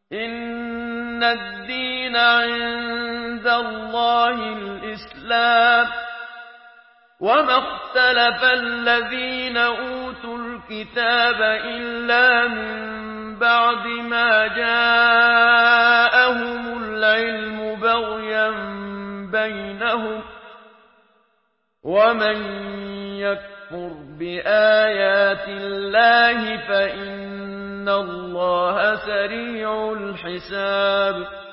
إن الدين عند الله الإسلام وما اختلف الذين أوتوا الكتاب إلا من بعد ما جاءهم العلم بغيا بينهم ومن يكفر بآيات الله فإن الله سريع الحساب